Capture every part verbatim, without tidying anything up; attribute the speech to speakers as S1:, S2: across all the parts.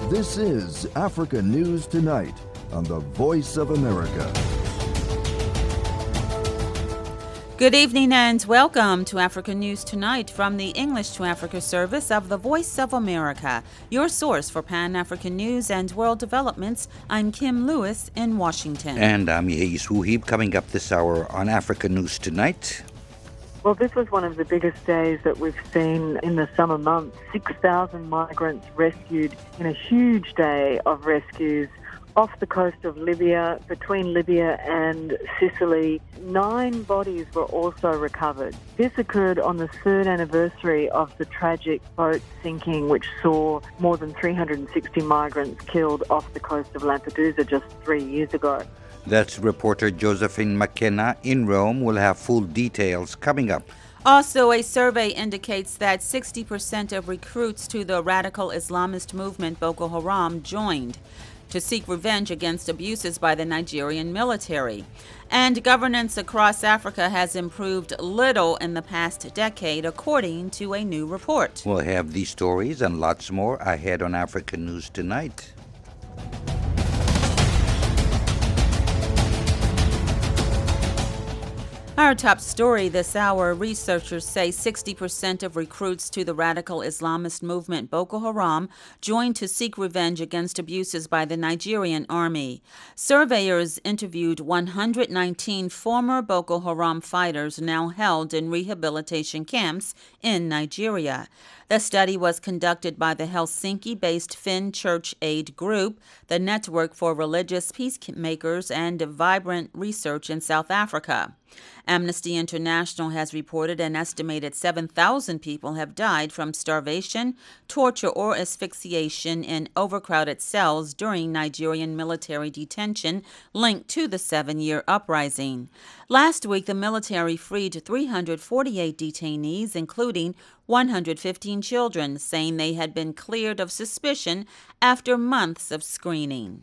S1: This is Africa News Tonight on the Voice of America.
S2: Good evening and welcome to Africa News Tonight from the English to Africa service of the Voice of America, your source for Pan-African news and world developments. I'm Kim Lewis in Washington.
S3: And I'm Yeis Wuhib. Coming up this hour on Africa News Tonight.
S4: Well, this was one of the biggest days that we've seen in the summer months. six thousand migrants rescued in a huge day of rescues off the coast of Libya, between Libya and Sicily. Nine bodies were also recovered. This occurred on the third anniversary of the tragic boat sinking, which saw more than three hundred sixty migrants killed off the coast of Lampedusa just three years ago.
S3: That's reporter Josephine McKenna in Rome. We'll have full details coming up.
S2: Also, a survey indicates that sixty percent of recruits to the radical Islamist movement Boko Haram joined to seek revenge against abuses by the Nigerian military. And governance across Africa has improved little in the past decade, according to a new report.
S3: We'll have these stories and lots more ahead on Africa News Tonight.
S2: Our top story this hour, researchers say sixty percent of recruits to the radical Islamist movement Boko Haram joined to seek revenge against abuses by the Nigerian army. Surveyors interviewed one hundred nineteen former Boko Haram fighters now held in rehabilitation camps in Nigeria. The study was conducted by the Helsinki-based Finn Church Aid Group, the Network for Religious Peacemakers and Vibrant Research in South Africa. Amnesty International has reported an estimated seven thousand people have died from starvation, torture, or asphyxiation in overcrowded cells during Nigerian military detention linked to the seven-year uprising. Last week, the military freed three hundred forty-eight detainees, including one hundred fifteen children, saying they had been cleared of suspicion after months of screening.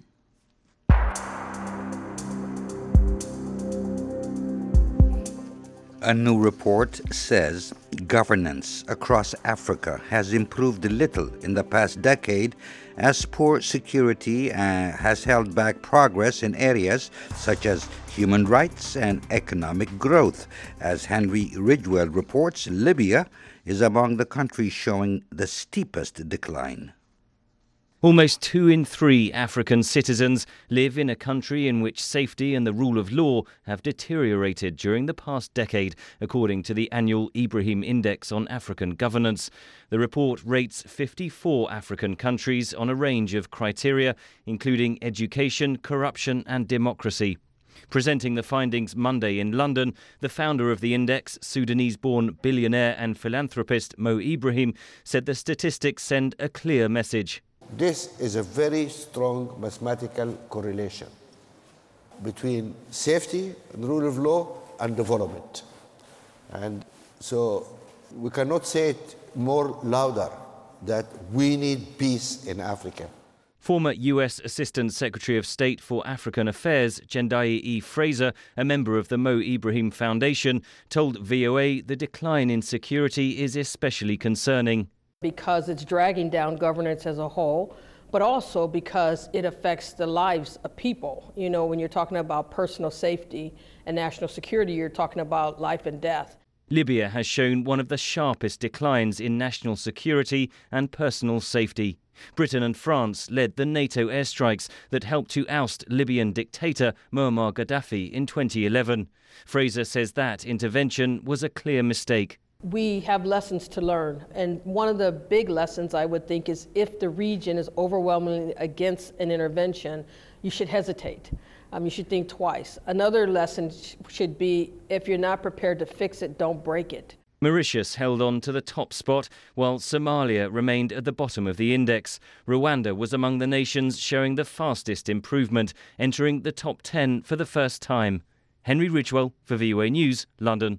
S3: A new report says governance across Africa has improved little in the past decade as poor security uh, has held back progress in areas such as human rights and economic growth. As Henry Ridgwell reports, Libya is among the countries showing the steepest decline.
S5: Almost two in three African citizens live in a country in which safety and the rule of law have deteriorated during the past decade, according to the annual Ibrahim Index on African Governance. The report rates fifty-four African countries on a range of criteria, including education, corruption and democracy. Presenting the findings Monday in London, the founder of the index, Sudanese-born billionaire and philanthropist Mo Ibrahim, said the statistics send a clear message.
S6: This is a very strong mathematical correlation between safety and rule of law and development. And so we cannot say it more louder that we need peace in Africa.
S5: Former U S Assistant Secretary of State for African Affairs, Jendai E. Fraser, a member of the Mo Ibrahim Foundation, told V O A the decline in security is especially concerning.
S7: Because it's dragging down governance as a whole, but also because it affects the lives of people. You know, when you're talking about personal safety and national security, you're talking about life and death.
S5: Libya has shown one of the sharpest declines in national security and personal safety. Britain and France led the NATO airstrikes that helped to oust Libyan dictator Muammar Gaddafi in twenty eleven. Fraser says that intervention was a clear mistake.
S7: We have lessons to learn, and one of the big lessons I would think is if the region is overwhelmingly against an intervention, you should hesitate. Um, you should think twice. Another lesson sh- should be if you're not prepared to fix it, don't break it.
S5: Mauritius held on to the top spot, while Somalia remained at the bottom of the index. Rwanda was among the nations showing the fastest improvement, entering the top ten for the first time. Henry Ridgwell for V O A News, London.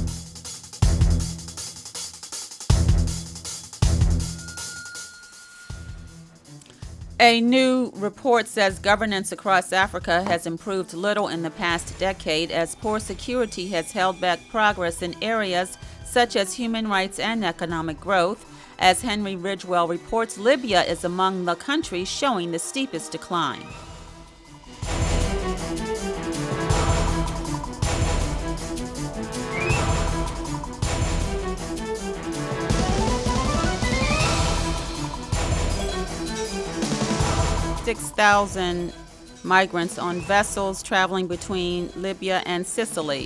S2: A new report says governance across Africa has improved little in the past decade as poor security has held back progress in areas such as human rights and economic growth. As Henry Ridgewell reports, Libya is among the countries showing the steepest decline. six thousand migrants on vessels traveling between Libya and Sicily.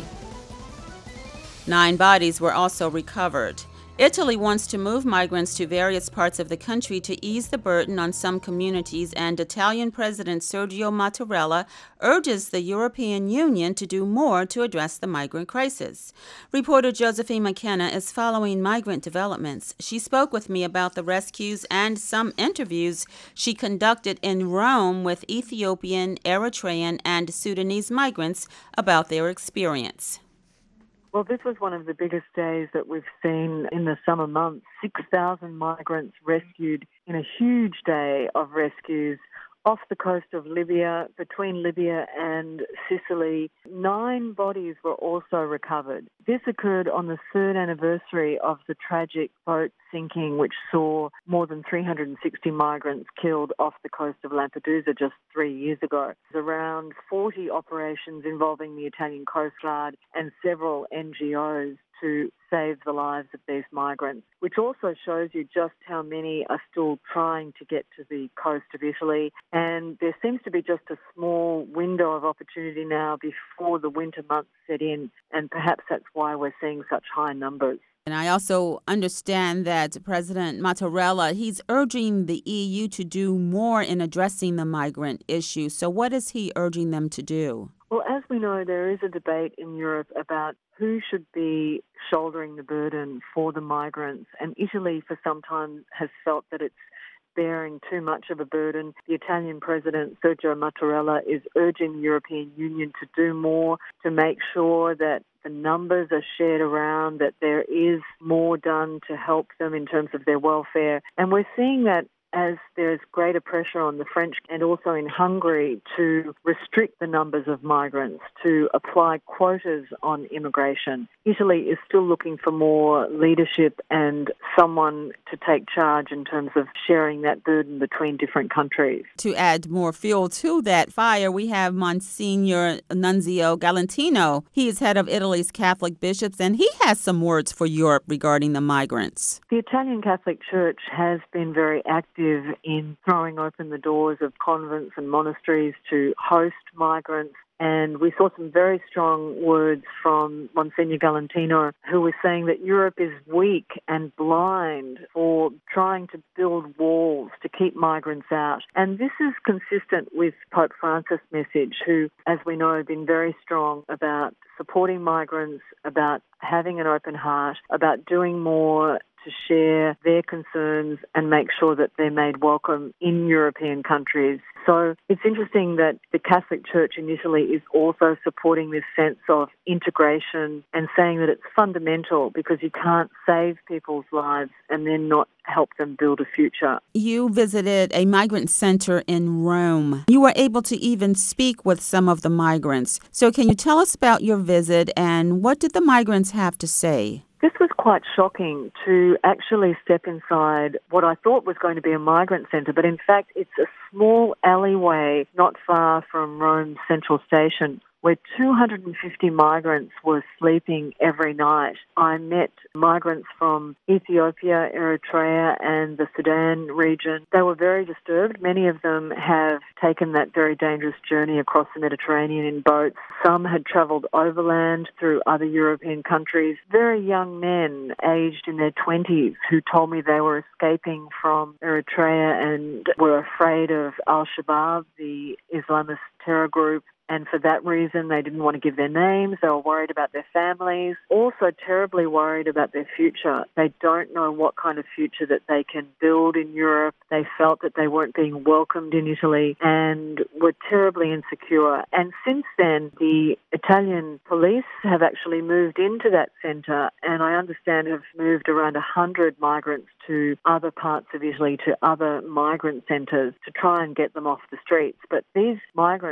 S2: Nine bodies were also recovered. Italy wants to move migrants to various parts of the country to ease the burden on some communities, and Italian President Sergio Mattarella urges the European Union to do more to address the migrant crisis. Reporter Josephine McKenna is following migrant developments. She spoke with me about the rescues and some interviews she conducted in Rome with Ethiopian, Eritrean, and Sudanese migrants about their experience.
S4: Well, this was one of the biggest days that we've seen in the summer months. six thousand migrants rescued in a huge day of rescues off the coast of Libya, between Libya and Sicily. Nine bodies were also recovered. This occurred on the third anniversary of the tragic boat sinking, which saw more than three hundred sixty migrants killed off the coast of Lampedusa just three years ago. There's around forty operations involving the Italian Coast Guard and several N G Os to save the lives of these migrants, which also shows you just how many are still trying to get to the coast of Italy. And there seems to be just a small window of opportunity now before the winter months set in, and perhaps that's why we're seeing such high numbers.
S2: And I also understand that President Mattarella, he's urging the E U to do more in addressing the migrant issue. So what is he urging them to do?
S4: Well, as we know, there is a debate in Europe about who should be shouldering the burden for the migrants. And Italy, for some time, has felt that it's bearing too much of a burden. The Italian President, Sergio Mattarella, is urging the European Union to do more to make sure that the numbers are shared around, that there is more done to help them in terms of their welfare. And we're seeing that as there's greater pressure on the French and also in Hungary to restrict the numbers of migrants, to apply quotas on immigration. Italy is still looking for more leadership and someone to take charge in terms of sharing that burden between different countries.
S2: To add more fuel to that fire, we have Monsignor Nunzio Galantino. He is head of Italy's Catholic bishops, and he has some words for Europe regarding the migrants.
S4: The Italian Catholic Church has been very active in throwing open the doors of convents and monasteries to host migrants. And we saw some very strong words from Monsignor Galantino, who was saying that Europe is weak and blind for trying to build walls to keep migrants out. And this is consistent with Pope Francis' message, who, as we know, has been very strong about supporting migrants, about having an open heart, about doing more to share their concerns and make sure that they're made welcome in European countries. So it's interesting that the Catholic Church in Italy is also supporting this sense of integration and saying that it's fundamental because you can't save people's lives and then not help them build a future.
S2: You visited a migrant center in Rome. You were able to even speak with some of the migrants. So can you tell us about your visit and what did the migrants have to say?
S4: This was quite shocking to actually step inside what I thought was going to be a migrant centre, but in fact it's a small alleyway not far from Rome's central station where two hundred fifty migrants were sleeping every night. I met migrants from Ethiopia, Eritrea and the Sudan region. They were very disturbed. Many of them have taken that very dangerous journey across the Mediterranean in boats. Some had travelled overland through other European countries. Very young men, aged in their twenties, who told me they were escaping from Eritrea and were afraid of Al-Shabaab, the Islamist terror group. And for that reason, they didn't want to give their names. They were worried about their families, also terribly worried about their future. They don't know what kind of future that they can build in Europe. They felt that they weren't being welcomed in Italy and were terribly insecure. And since then, the Italian police have actually moved into that centre and I understand have moved around one hundred migrants to other parts of Italy, to other migrant centres to try and get them off the streets. But these migrants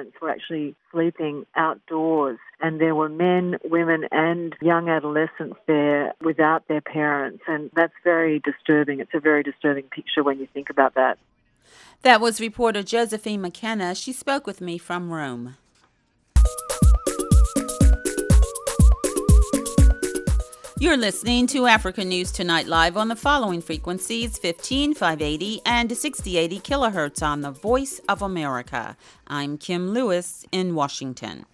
S4: migrants were actually sleeping outdoors, and there were men, women and young adolescents there without their parents, and that's very disturbing. It's a very disturbing picture when you think about that.
S2: That was reporter Josephine McKenna. She spoke with me from Rome. You're listening to Africa News Tonight live on the following frequencies: fifteen, five eighty, and sixty eighty kilohertz on the Voice of America. I'm Kim Lewis in Washington.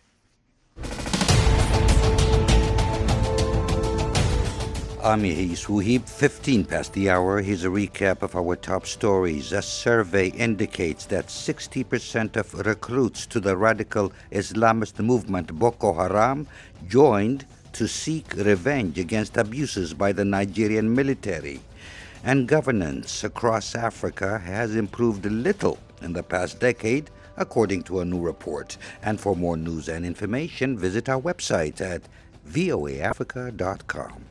S3: I'm Yahi Suhib. fifteen past the hour. Here's a recap of our top stories. A survey indicates that sixty percent of recruits to the radical Islamist movement Boko Haram joined to seek revenge against abuses by the Nigerian military. And governance across Africa has improved little in the past decade, according to a new report. And for more news and information, visit our website at voa africa dot com.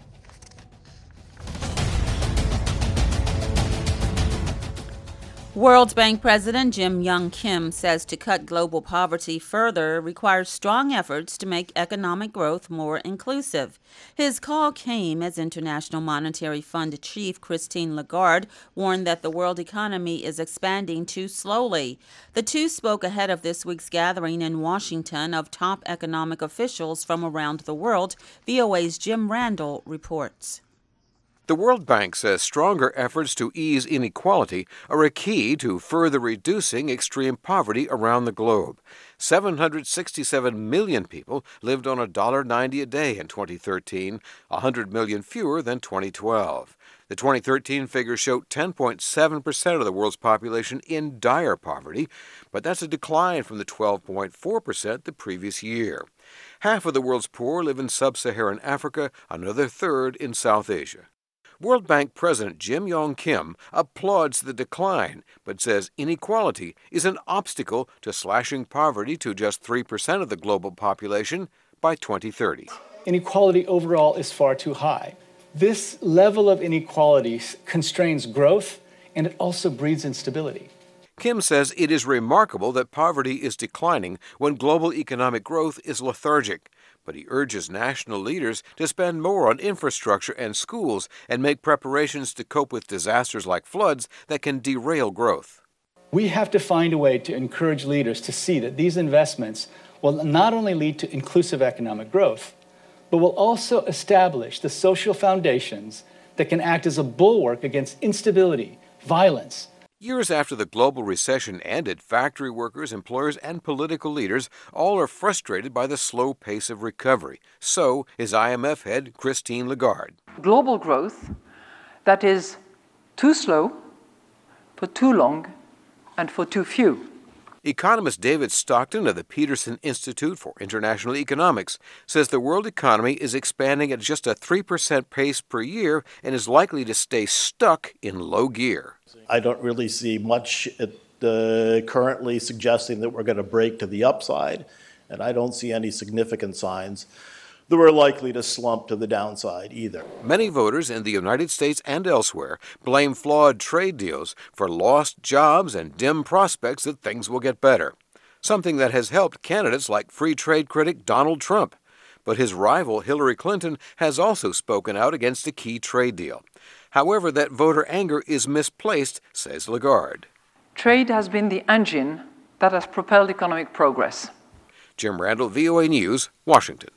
S2: World Bank President Jim Young Kim says to cut global poverty further requires strong efforts to make economic growth more inclusive. His call came as International Monetary Fund Chief Christine Lagarde warned that the world economy is expanding too slowly. The two spoke ahead of this week's gathering in Washington of top economic officials from around the world. V O A's Jim Randall reports.
S8: The World Bank says stronger efforts to ease inequality are a key to further reducing extreme poverty around the globe. seven hundred sixty-seven million people lived on one dollar ninety a day in twenty thirteen, one hundred million fewer than twenty twelve. The twenty thirteen figures showed ten point seven percent of the world's population in dire poverty, but that's a decline from the twelve point four percent the previous year. Half of the world's poor live in sub-Saharan Africa, another third in South Asia. World Bank President Jim Yong Kim applauds the decline, but says inequality is an obstacle to slashing poverty to just three percent of the global population by twenty thirty.
S9: Inequality overall is far too high. This level of inequality constrains growth, and it also breeds instability.
S8: Kim says it is remarkable that poverty is declining when global economic growth is lethargic. But he urges national leaders to spend more on infrastructure and schools and make preparations to cope with disasters like floods that can derail growth.
S9: We have to find a way to encourage leaders to see that these investments will not only lead to inclusive economic growth, but will also establish the social foundations that can act as a bulwark against instability, violence.
S8: Years after the global recession ended, factory workers, employers, and political leaders all are frustrated by the slow pace of recovery. So is I M F head Christine Lagarde.
S10: Global growth that is too slow, for too long, and for too few.
S8: Economist David Stockton of the Peterson Institute for International Economics says the world economy is expanding at just a three percent pace per year and is likely to stay stuck in low gear.
S11: I don't really see much uh, currently suggesting that we're going to break to the upside, and I don't see any significant signs that we're likely to slump to the downside either.
S8: Many voters in the United States and elsewhere blame flawed trade deals for lost jobs and dim prospects that things will get better, something that has helped candidates like free trade critic Donald Trump. But his rival Hillary Clinton has also spoken out against a key trade deal. However, that voter anger is misplaced, says Lagarde.
S10: Trade has been the engine that has propelled economic progress.
S8: Jim Randall, V O A News, Washington.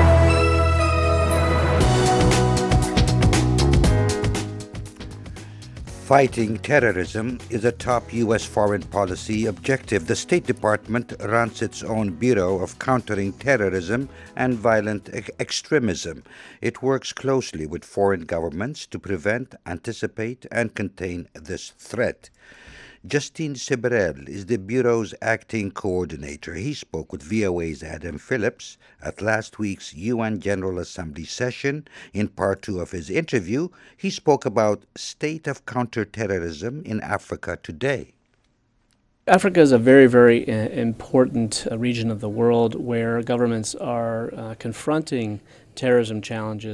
S3: Fighting terrorism is a top U S foreign policy objective. The State Department runs its own Bureau of Countering Terrorism and Violent e- Extremism. It works closely with foreign governments to prevent, anticipate, and contain this threat. Justine Sibrel is the Bureau's acting coordinator. He spoke with V O A's Adam Phillips at last week's U N General Assembly session. In part two of his interview, he spoke about state of counterterrorism in Africa today.
S12: Africa is a very, very uh, important uh, region of the world where governments are uh, confronting terrorism challenges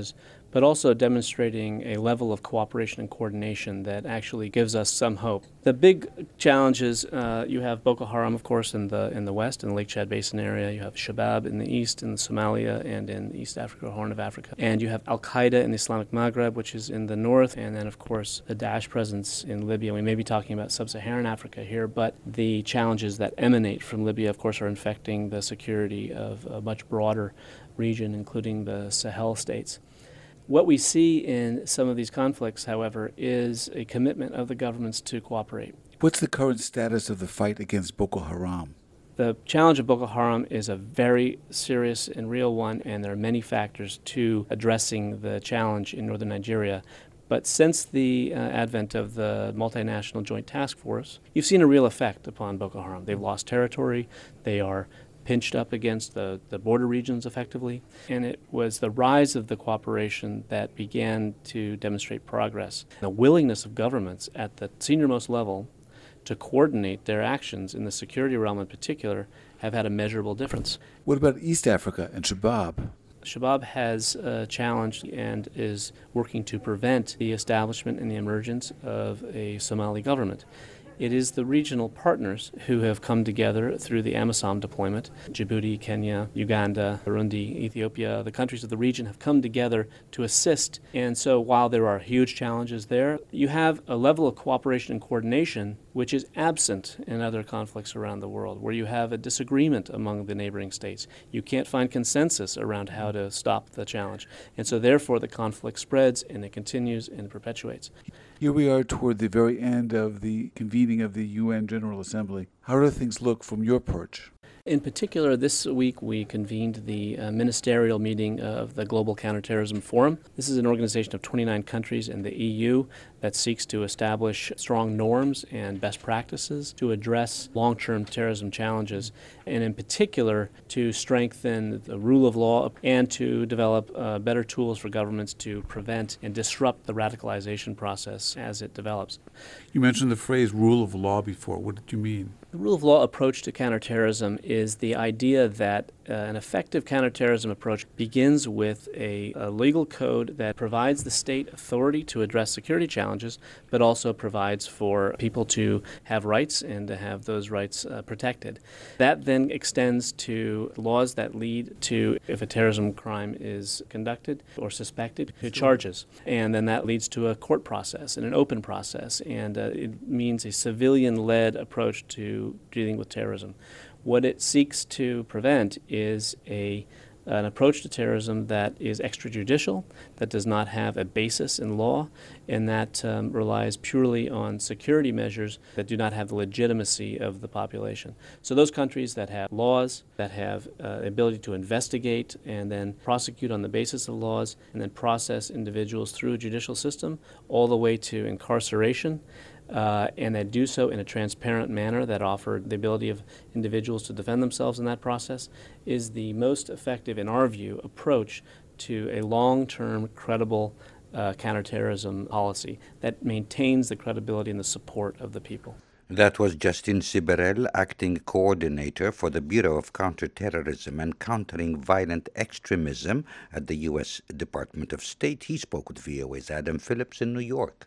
S12: but also demonstrating a level of cooperation and coordination that actually gives us some hope. The big challenges, uh, you have Boko Haram, of course, in the in the west, in the Lake Chad Basin area. You have Shabab in the east, in Somalia, and in East Africa, Horn of Africa. And you have Al-Qaeda in the Islamic Maghreb, which is in the north, and then, of course, the Daesh presence in Libya. We may be talking about sub-Saharan Africa here, but the challenges that emanate from Libya, of course, are infecting the security of a much broader region, including the Sahel states. What we see in some of these conflicts, however, is a commitment of the governments to cooperate.
S13: What's the current status of the fight against Boko Haram?
S12: The challenge of Boko Haram is a very serious and real one, and there are many factors to addressing the challenge in northern Nigeria. But since the uh, advent of the multinational joint task force, you've seen a real effect upon Boko Haram. They've lost territory, they are pinched up against the, the border regions effectively, and it was the rise of the cooperation that began to demonstrate progress. The willingness of governments at the senior-most level to coordinate their actions in the security realm in particular have had a measurable difference.
S13: What about East Africa and Shabab?
S12: Shabab has uh, challenged and is working to prevent the establishment and the emergence of a Somali government. It is the regional partners who have come together through the AMISOM deployment. Djibouti, Kenya, Uganda, Burundi, Ethiopia, the countries of the region have come together to assist. And so while there are huge challenges there, you have a level of cooperation and coordination which is absent in other conflicts around the world, where you have a disagreement among the neighboring states. You can't find consensus around how to stop the challenge. And so therefore the conflict spreads and it continues and it perpetuates.
S13: Here we are toward the very end of the convening of the U N General Assembly. How do things look from your perch?
S12: In particular, this week we convened the uh, ministerial meeting of the Global Counterterrorism Forum. This is an organization of twenty-nine countries in the E U that seeks to establish strong norms and best practices to address long-term terrorism challenges, and in particular to strengthen the rule of law and to develop uh, better tools for governments to prevent and disrupt the radicalization process as it develops.
S13: You mentioned the phrase rule of law before. What did you mean?
S12: The rule of law approach to counterterrorism is the idea that uh, an effective counterterrorism approach begins with a, a legal code that provides the state authority to address security challenges, but also provides for people to have rights and to have those rights uh, protected. That then extends to laws that lead to, if a terrorism crime is conducted or suspected, to charges. And then that leads to a court process and an open process, and uh, it means a civilian-led approach to dealing with terrorism. What it seeks to prevent is a an approach to terrorism that is extrajudicial, that does not have a basis in law, and that um, relies purely on security measures that do not have the legitimacy of the population. So those countries that have laws, that have uh, ability to investigate and then prosecute on the basis of laws, and then process individuals through a judicial system, all the way to incarceration, Uh, and that do so in a transparent manner that offer the ability of individuals to defend themselves in that process, is the most effective, in our view, approach to a long-term, credible uh, counterterrorism policy that maintains the credibility and the support of the people.
S3: That was Justin Siberel, acting coordinator for the Bureau of Counterterrorism and Countering Violent Extremism at the U S Department of State. He spoke with V O A's Adam Phillips in New York.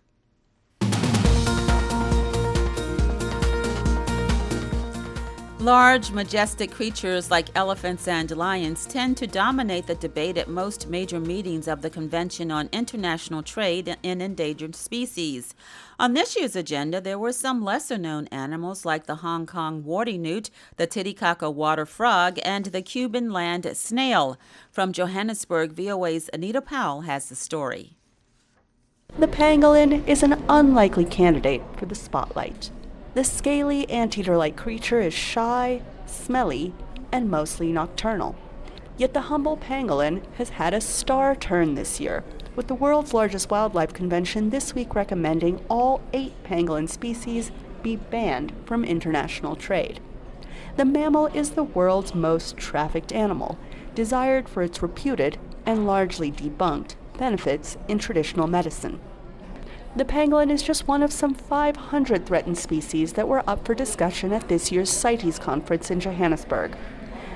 S2: Large, majestic creatures like elephants and lions tend to dominate the debate at most major meetings of the Convention on International Trade in Endangered Species. On this year's agenda, there were some lesser-known animals like the Hong Kong warty newt, the Titicaca water frog, and the Cuban land snail. From Johannesburg, V O A's Anita Powell has the story.
S14: The pangolin is an unlikely candidate for the spotlight. The scaly anteater-like creature is shy, smelly, and mostly nocturnal. Yet the humble pangolin has had a star turn this year, with the world's largest wildlife convention this week recommending all eight pangolin species be banned from international trade. The mammal is the world's most trafficked animal, desired for its reputed and largely debunked benefits in traditional medicine. The pangolin is just one of some five hundred threatened species that were up for discussion at this year's CITES conference in Johannesburg.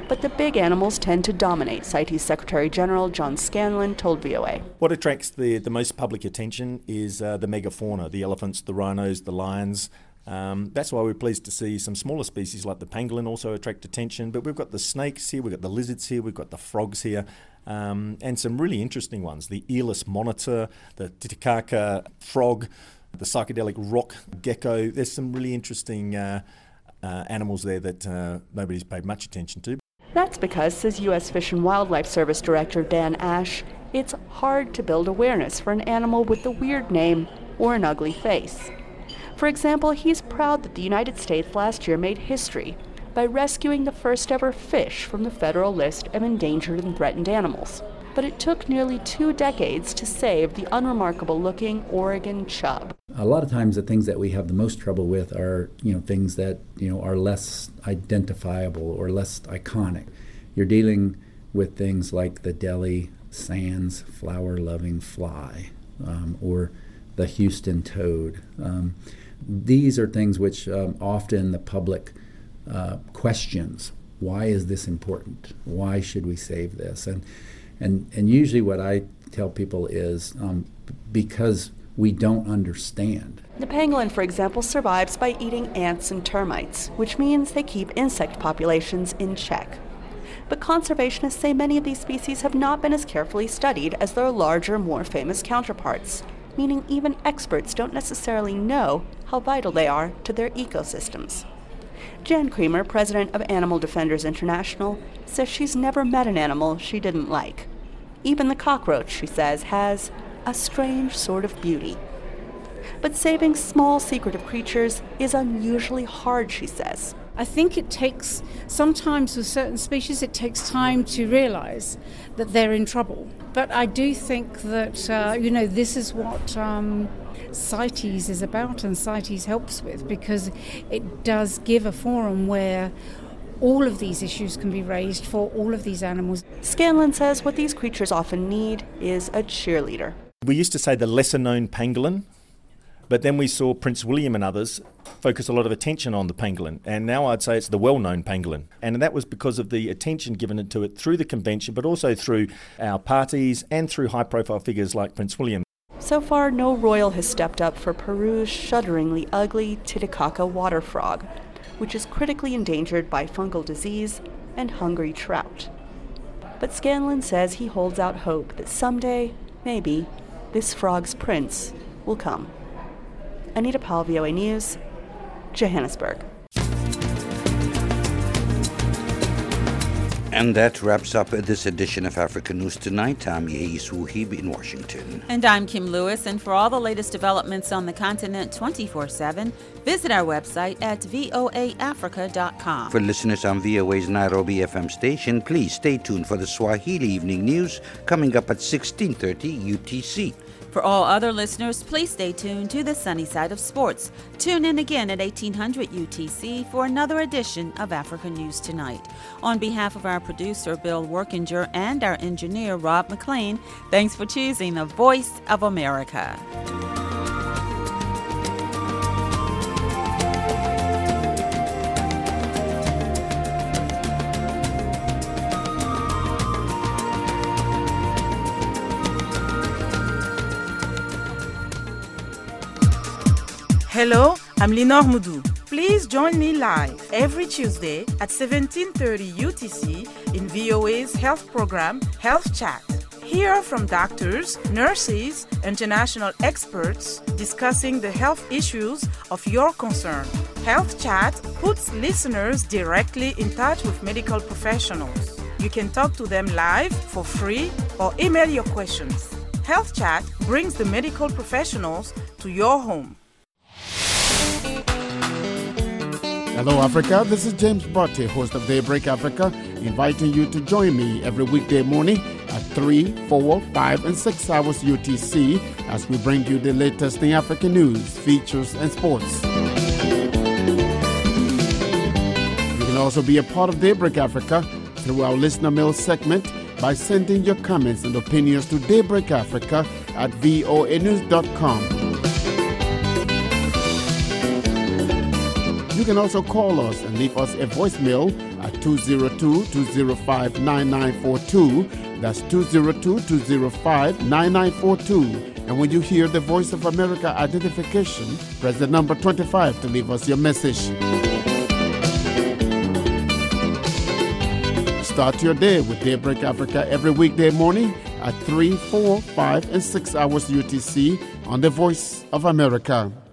S14: But the big animals tend to dominate, CITES Secretary General John Scanlon told V O A.
S15: What attracts the, the most public attention is uh, the megafauna, the elephants, the rhinos, the lions. Um, that's why we're pleased to see some smaller species like the pangolin also attract attention. But we've got the snakes here, we've got the lizards here, we've got the frogs here, um, and some really interesting ones. The earless monitor, the Titicaca frog, the psychedelic rock gecko. There's some really interesting uh, uh, animals there that uh, nobody's paid much attention to.
S14: That's because, says U S Fish and Wildlife Service Director Dan Ash, it's hard to build awareness for an animal with a weird name or an ugly face. For example, he's proud that the United States last year made history by rescuing the first ever fish from the federal list of endangered and threatened animals. But it took nearly two decades to save the unremarkable-looking Oregon chub.
S16: A lot of times the things that we have the most trouble with are, you know, things that, you know, are less identifiable or less iconic. You're dealing with things like the Delhi Sands flower-loving fly um, or the Houston toad. Um, these are things which um, often the public uh, questions. Why is this important? Why should we save this? And And and usually what I tell people is um, because we don't understand.
S14: The pangolin, for example, survives by eating ants and termites, which means they keep insect populations in check. But conservationists say many of these species have not been as carefully studied as their larger, more famous counterparts, meaning even experts don't necessarily know how vital they are to their ecosystems. Jan Creamer, president of Animal Defenders International, says she's never met an animal she didn't like. Even the cockroach, she says, has a strange sort of beauty. But saving small, secretive creatures is unusually hard, she says.
S17: I think it takes, sometimes with certain species, it takes time to realize that they're in trouble. But I do think that, uh, you know, this is what um, CITES is about and CITES helps with, because it does give a forum where all of these issues can be raised for all of these animals.
S14: Scanlon says what these creatures often need is a cheerleader.
S15: We used to say the lesser-known pangolin, but then we saw Prince William and others focus a lot of attention on the pangolin, and now I'd say it's the well-known pangolin. And that was because of the attention given to it through the convention, but also through our parties and through high-profile figures like Prince William.
S14: So far, no royal has stepped up for Peru's shudderingly ugly Titicaca water frog, which is critically endangered by fungal disease and hungry trout. But Scanlon says he holds out hope that someday, maybe, this frog's prince will come. Anita Powell, V O A News, Johannesburg.
S3: And that wraps up this edition of Africa News Tonight. I'm Yeis Wuhib in Washington.
S2: And I'm Kim Lewis. And for all the latest developments on the continent twenty-four seven, visit our website at voa africa dot com.
S3: For listeners on V O A's Nairobi F M station, please stay tuned for the Swahili Evening News coming up at sixteen thirty U T C.
S2: For all other listeners, please stay tuned to the Sunny Side of Sports. Tune in again at eighteen hundred U T C for another edition of Africa News Tonight. On behalf of our producer, Bill Workinger, and our engineer, Rob McLean, thanks for choosing the Voice of America.
S18: Hello, I'm Lenore Moudou. Please join me live every Tuesday at seventeen thirty U T C in V O A's health program, Health Chat. Hear from doctors, nurses, international experts discussing the health issues of your concern. Health Chat puts listeners directly in touch with medical professionals. You can talk to them live for free or email your questions. Health Chat brings the medical professionals to your home.
S19: Hello, Africa. This is James Botte, host of Daybreak Africa, inviting you to join me every weekday morning at three, four, five, and six hours U T C as we bring you the latest in African news, features, and sports. You can also be a part of Daybreak Africa through our listener mail segment by sending your comments and opinions to daybreak africa at voa news dot com. You can also call us and leave us a voicemail at two two zero two, two zero five, nine nine four two. That's two zero two, two zero five, nine nine four two. And when you hear the Voice of America identification, press the number twenty-five to leave us your message. Start your day with Daybreak Africa every weekday morning at three, four, five, and six hours U T C on the Voice of America.